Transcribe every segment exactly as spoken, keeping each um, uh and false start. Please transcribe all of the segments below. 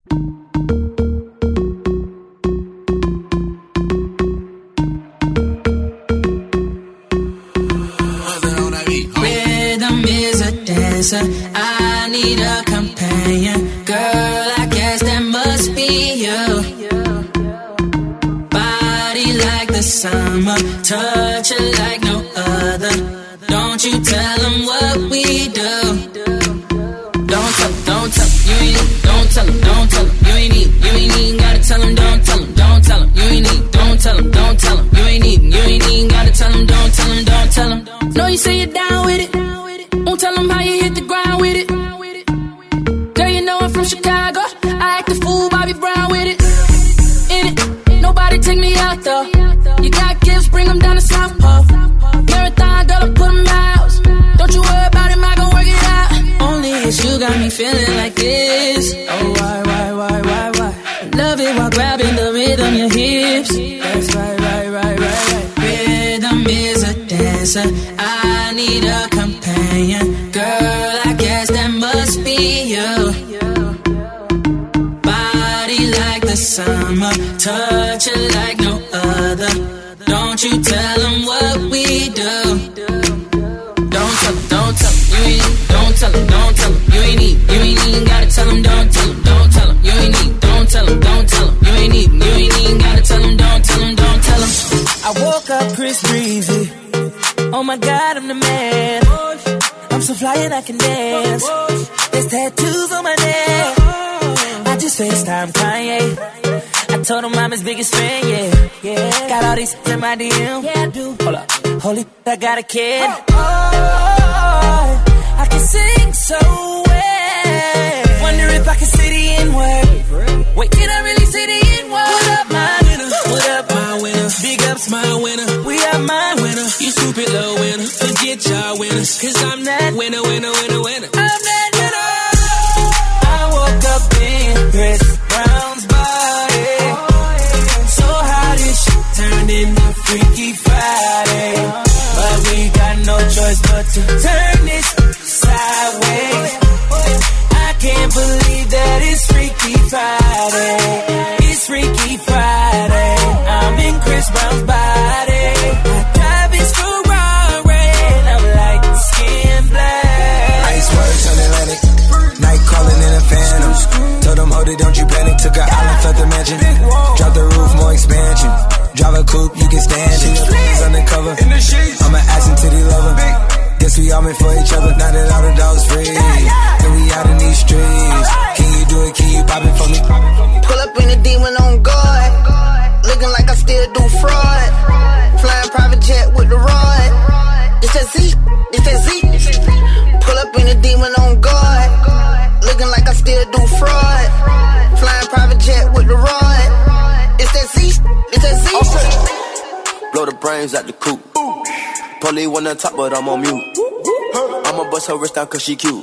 Rhythm is a dancer, I need a companion. Girl, I guess that must be you. Body like the summer, touch it like no other. Don't you tell them what we do. Don't tell them, don't tell them, you ain't need, don't tell them, don't tell them, you ain't need, you ain't even gotta tell them, don't tell them, don't tell them, you ain't need, don't tell them, don't tell them, you ain't need, you ain't even gotta tell them, don't tell them, don't tell them. Know you say you're down with it, won't tell them how you hit the ground with it. Girl, you know I'm from Chicago, I act a fool, Bobby Brown with it. In it, nobody take me out though. You got gifts, bring them down to South Pole. Marathon, girl, I put them out. Don't you worry about him, I gon' work it out. Only it's you got me feeling like this. Oh, why, why, why, why, why? Love it while grabbing the rhythm, your hips. That's right, right, right, right, right. Rhythm is a dancer, I need a companion. Girl, I guess that must be you. Body like the summer, touch it like no other. Don't you tell them what we do. Don't tell them, don't tell them, you ain't, don't tell them, don't tell them, you ain't need, you ain't even gotta tell them, don't tell them, don't tell them, you ain't need, don't tell them, don't tell them, you ain't need, you ain't even gotta tell them, don't tell them, don't tell them. I woke up Chris Breezy, oh my God, I'm the man. I'm so fly and I can dance. There's tattoos on my neck. I just FaceTime Kanye. I told him I'm his biggest fan, yeah, yeah. Got all these in my D M, yeah I do. Hold up, holy, I got a kid. Oh, oh, I can sing so well. Wonder if I can say the N-word. Wait, can I really say the N-word? What up, my winner? What up, my winner? Big ups, my winner. We are my winner. You stupid little winner. Forget y'all winners. Cause I'm that winner, winner, winner, winner. I'm that winner. I woke up in Chris Brown's body. So how this shit turned into Freaky Friday. But we got no choice but to turn this sideways. I can't believe that it's Freaky Friday. It's Freaky Friday. I'm in Chris Brown's body. I drive his Ferrari and I'm like skin black. Icebergs on Atlantic, night calling in a phantom. Told them, hold it, don't you panic. Took an island, felt the mansion. Drop the roof, more expansion. Drive a coupe, you can stand it. He's undercover, I'm an ass and titty lover. Guess we all meant for each other. Now that all the dogs free, and we out in these streets. Can you do it? Can you pop it for me? Pull up in a demon on guard, looking like I still do fraud. Flying private jet with the rod. It's that Z, it's that Z. Pull up in a demon on guard, looking like I still do fraud. Flying private jet with the rod. It's that Z, it's that Z. Blow the brains out the coop. Polly one on top, but I'm on mute. I'ma bust her wrist down cause she cute.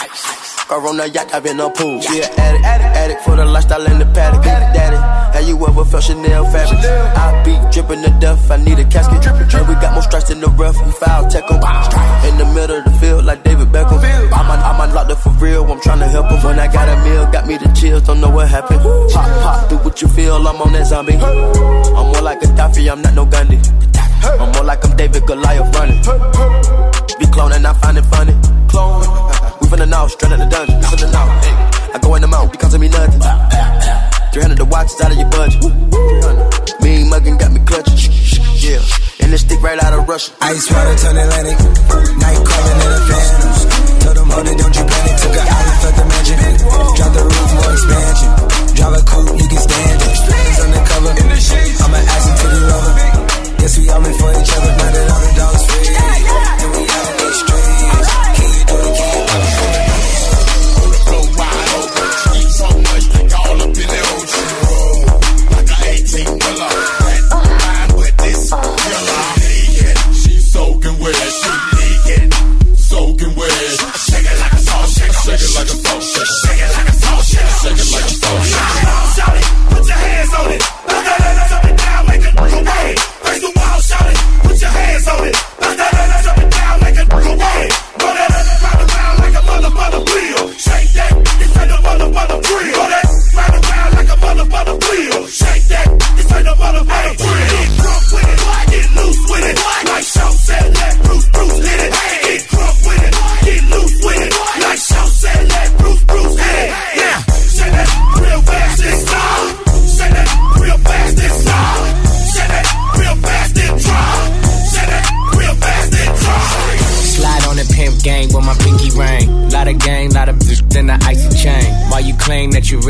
Her on the yacht, I've been on pool. She an addict, addict, addict for the lifestyle in the paddock. Big daddy, have you ever felt Chanel fabric? I be dripping to death, I need a casket. And we got more strikes in the rough, we foul tech em. In the middle of the field like David Beckham. I'm, I'm unlocked up for real, I'm tryna help him. When I got a meal, got me the chills, don't know what happened. Pop, pop, do what you feel, I'm on that zombie. I'm more like Gaddafi, I'm not no Gandhi. I'm more like I'm David Goliath running. Be cloning, I find it funny. Clone, we finna know, straight out the dungeon. Finna know, hey. I go in the mouth, because of me nothing. three hundred the watches out of your budget. Mean muggin' got me clutching. Yeah, and the stick right out of Russia. Ice water turn Atlantic, night calling in a phantom. Told them, hold it, don't you panic. Took an island, felt the mansion. Drop the roof, more expansion. Drive a coupe, you can stand it. He's undercover, I'm an ass and titty lover. Guess we all meant for each other. Now that all the dogs free, and we out in these streets. Can you do it? Can you do it? Roll wide open, street so much, all up in the ocean. Like an eighteen wheeler, ride with this killer. She's soaking wet, she leaking, soaking wet. Shake it like a salt shaker, shake it like a salt shaker, shake it like a salt shaker, shake it like a salt shaker. Shout it, put your hands on it, put that ass up and down like a away. Face the wall, shout it, put your hands on it, put that ass up and down like a away. Roll that ass round and round like a mother mother wheel. Shake that, it's like a mother mother wheel. Roll that round and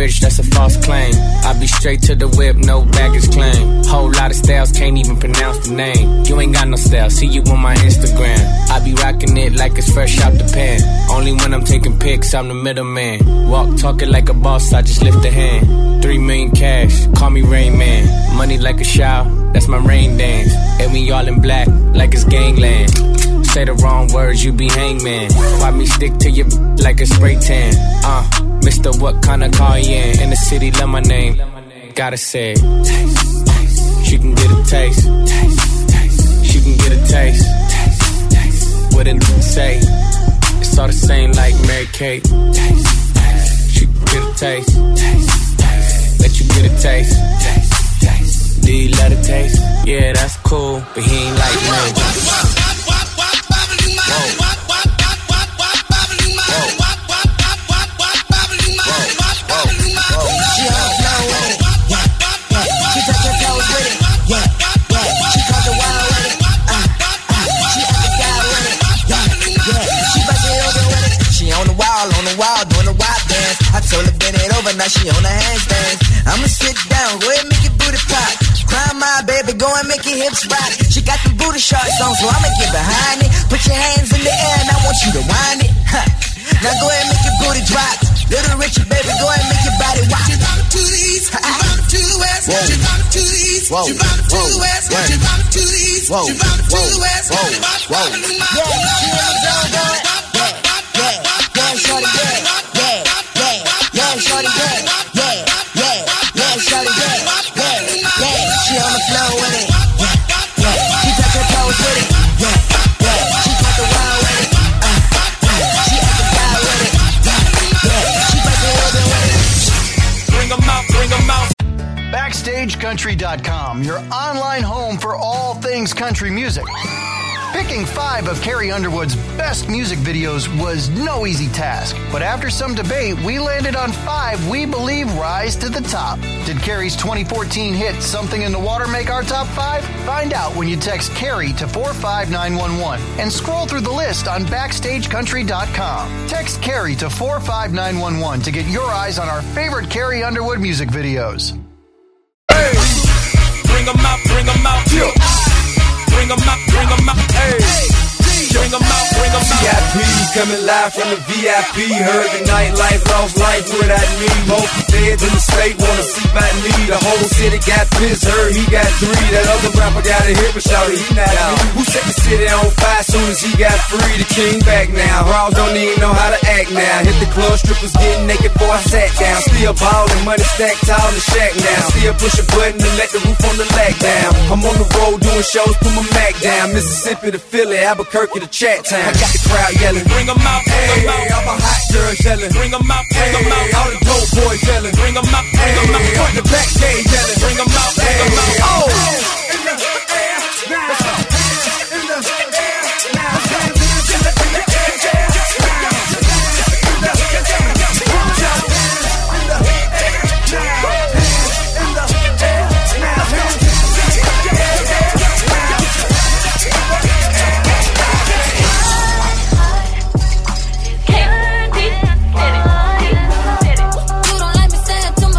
rich, that's a false claim. I be straight to the whip, no baggage claim. Whole lot of styles, can't even pronounce the name. You ain't got no style, see you on my Instagram. I be rocking it like it's fresh out the pan. Only when I'm taking pics, I'm the middleman. Walk talking like a boss, I just lift a hand. Three million cash, call me Rain Man. Money like a shower, that's my rain dance. And we all in black, like it's gangland. Say the wrong words, you be hangman. Why me stick to you like a spray tan? Uh, Mister What kind of car you in? In the city, love my name. Gotta say it. Taste, taste. She can get a taste. Taste, taste. She can get a taste. Taste, taste. What did it say? It's all the same like Mary Kate. Taste, taste. She can get a taste. Taste, taste. Let you get a taste. Taste, taste. Do you let it taste? Yeah, that's cool, but he ain't like me. On the wall, doing a wild dance. I told her bend it over, now she on the handstands. I'ma sit down, go ahead and make your booty pop. Cry my baby, go and make your hips rock. She got the booty shorts on, so I'ma get behind it. Put your hands in the air and I want you to wind it. Huh. Now go ahead and make your booty drop. Little Richard, baby, go ahead and make your body rock. You bump it to the east, you bump it to the west. You bump it to the east, you bump it to the west. You bump it to the east, you bump it to the west. Yeah, she in the zone, boy. Shorty, yeah, yeah, yeah, yeah, shorty, yeah, yeah, yeah, yeah, shorty, yeah, yeah, yeah, she on the floor with it, yeah, yeah, she touch her toes with it, yeah, yeah, she touch the wall with it, uh, uh, she act the guy with it, yeah, yeah, she bust it open with it. Bring 'em out, bring 'em out. Backstage Country dot com, your online home for all things country music. Picking five of Carrie Underwood's best music videos was no easy task, but after some debate, we landed on five we believe rise to the top. Did Carrie's twenty fourteen hit Something in the Water make our top five? Find out when you text Carrie to four five nine one one and scroll through the list on Backstage Country dot com. Text Carrie to four five nine one one to get your eyes on our favorite Carrie Underwood music videos. Hey, bring 'em out, bring 'em out, yeah. Bring 'em out, bring 'em out, hey. Bring 'em out, bring 'em out. V I P coming live from the V I P. Heard the nightlife, lost life without me. Multi feds in the state wanna see about me. The whole city got pissed, heard he got three. That other rapper got a hit, but shouted he not me. Who set the city on fire soon as he got free? The king back now. Raws don't even know how to act now. Hit the club, strippers getting naked before I sat down. Still ballin', money stacked tall in the shack now. Still push a button and let the roof on the lag down. I'm on the road doing shows, put my Mac down. Mississippi to Philly, Albuquerque to Chat Town. I got the crowd yelling, bring 'em out, bring 'em hey, out. I'm a hot girl yelling, bring 'em out, bring 'em hey, out. All the dope boys yelling, bring 'em out, bring 'em out. Front the back gate yelling, bring 'em out, bring 'em out. Oh, in the air now, in the air now. You don't like me, say it to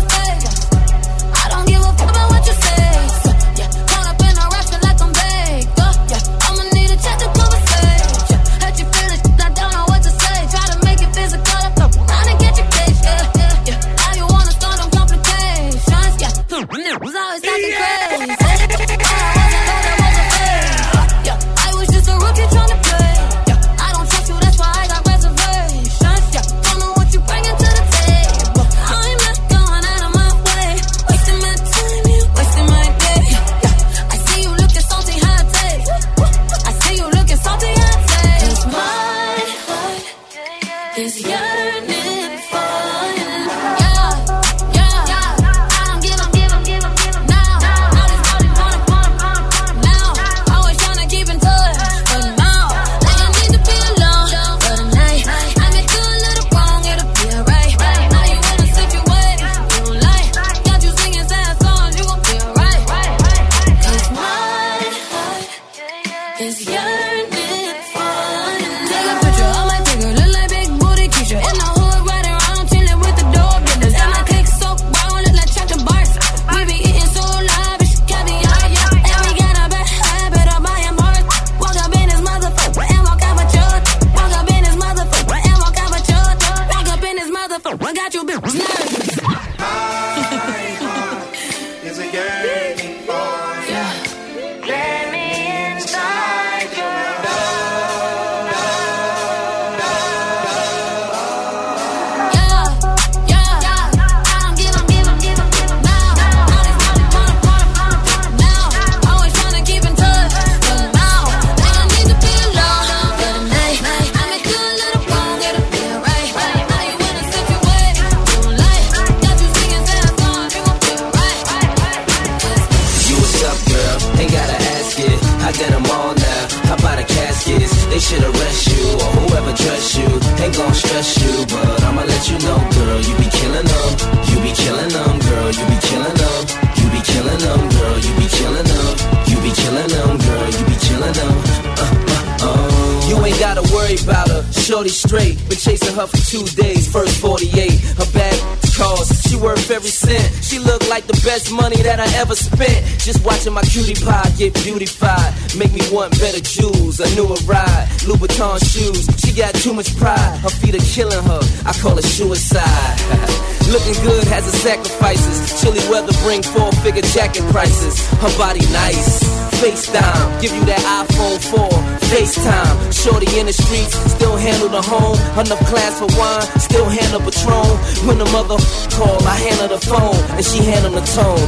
shorty straight, been chasing her for two days. First forty-eight, her bag cost, she worth every cent. She look like the best money that I ever spent. Just watching my cutie pie get beautified, make me want better jewels, a newer ride, Louboutin shoes. She got too much pride, her feet are killing her. I call it suicide. Looking good has its sacrifices. Chilly weather bring four-figure jacket prices. Her body nice, FaceTime, give you that iPhone four. FaceTime, shorty in the streets, still handle the home. Enough class for wine, still handle Patron. When the mother call, I handle the phone, and she handle the tone.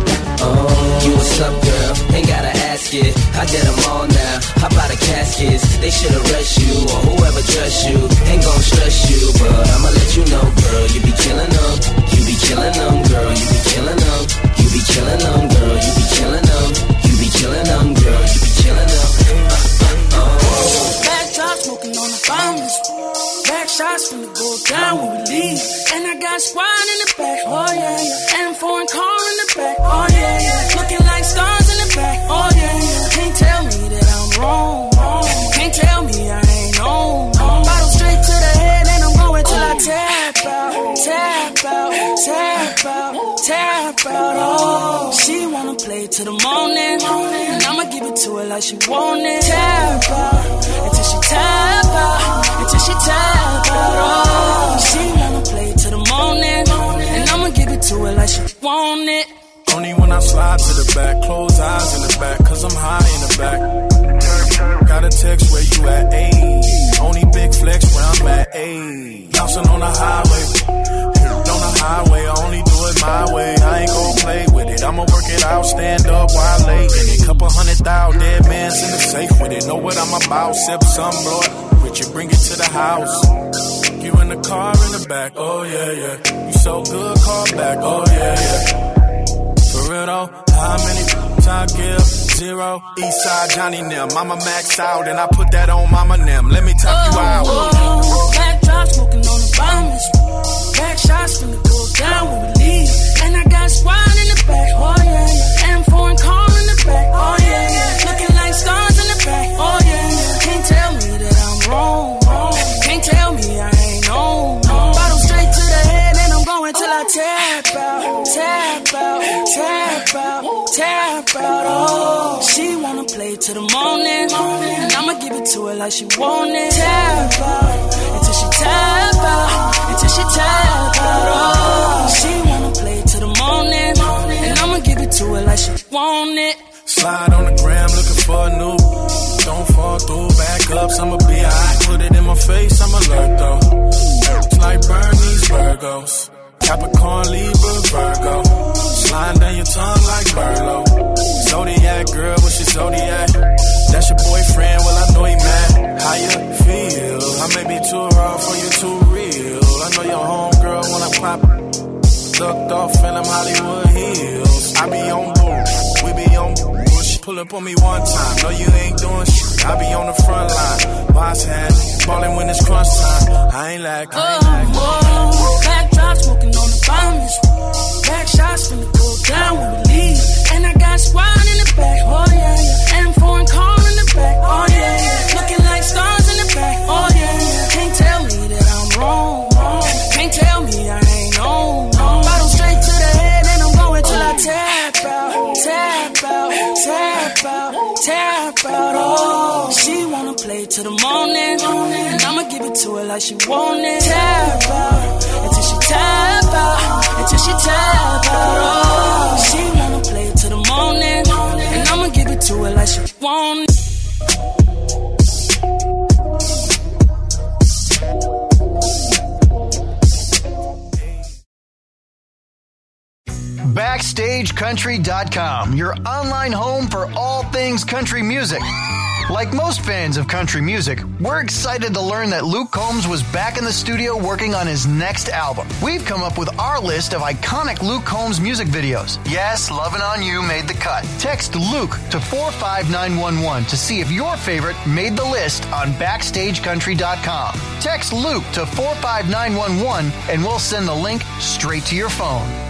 Oh, you what's up, girl? Ain't gotta ask it. I did them all now. How about the caskets? They should arrest you, or whoever trusts you. Ain't gon' stress you, but I'ma let you know, girl. You be killing them. You be killing them, girl. You be killing them. You be killing them, girl. You be killing them. You be killing them, girl. You be killing them. Uh, uh, oh. Backdrop smoking on the bombers. Back shots finna go down when we leave. And I got squad in the back. Oh yeah, yeah. And foreign car in the back. Oh yeah, yeah. Looking like stars in the back. Oh yeah, yeah. Can't tell me that I'm wrong. wrong. Can't tell me I ain't on. Bottle straight to the head and I'm going till I tap out, tap out, tap out, tap out. Oh, she wanna play till the morning, and I'ma give it to her like she want it. Tap out until she tap out, until she tap out. Oh, she wanna play till the morning, and I'ma give it to her like she want it. Only when I slide to the back, close eyes in the back, cause I'm high in the back. Got a text where you at, ayy. Only big flex where I'm at, ayy. Bouncing on the highway, on the highway, I only do it my way. I ain't gon' play with it, I'ma work it out, stand up while late in it. Couple hundred thousand dead man's in the safe with it. Know what I'm about, sip some, blow it. Richard, bring it to the house. You in the car in the back, oh yeah, yeah. You so good, call back, oh yeah, yeah. For real though, how many times I give? Zero. Eastside Johnny Nim. Mama max out and I put that on Mama Nim. Let me top you out. Oh, oh, backdrop smoking on the bombers. Back shots finna go down when we leave. And I got squad in the back. Oh yeah, yeah. And foreign car in the back. Oh yeah, yeah. Looking like stars in the back. Oh yeah, yeah. Can't tell me that I'm wrong. wrong. Can't tell me I ain't on. Bottle straight to the head and I'm going till I tap out, tap out, tap out, tap out. Oh, she wanna play till the morning, and I'ma give it to her like she want it. Tap out until she tap out, until she tap out. Oh, she wanna play till the morning, and I'ma give it to her like she want it. Slide on the gram looking for a new. Don't fall through, back ups, I'ma be alright. Put it in my face, I'm alert though. It's like Bernie's Virgos. Capricorn, Libra, Virgo. Sliding down your tongue like Burlo. Zodiac, girl, what's your Zodiac? That's your boyfriend, well I know he mad. How you feel? I may be too raw for you, too real. I know your homegirl when I pop. Ducked off in them Hollywood hills. I be on board, we be on board. Pull up on me one time, no you ain't doing shit. I be on the front line, boss hat, ballin' when it's crunch time. I ain't like, I ain't like. Oh, oh, backdrop smoking on the bombers. Back shots finna go down when we leave. And I got squad in the back, oh yeah, yeah. And foreign car in the back, oh yeah, yeah. Looking like stars in the back, oh yeah, yeah. Can't tell me that I'm wrong, wrong. Can't tell me I ain't on. Bottle straight to the head and I'm going till I tap out, tap out, tap out, tap out. Oh, she wanna play till the morning, and I'ma give it to her like she want it. Tap out until she tap out, until she tap out. Oh, she wanna play till the morning, and I'ma give it to her like she want it. Backstage Country dot com, your online home for all things country music. Like most fans of country music, we're excited to learn that Luke Combs was back in the studio working on his next album. We've come up with our list of iconic Luke Combs music videos. Yes, Lovin' On You made the cut. Text Luke to four five nine one one to see if your favorite made the list on Backstage Country dot com. Text Luke to four five nine one one and we'll send the link straight to your phone.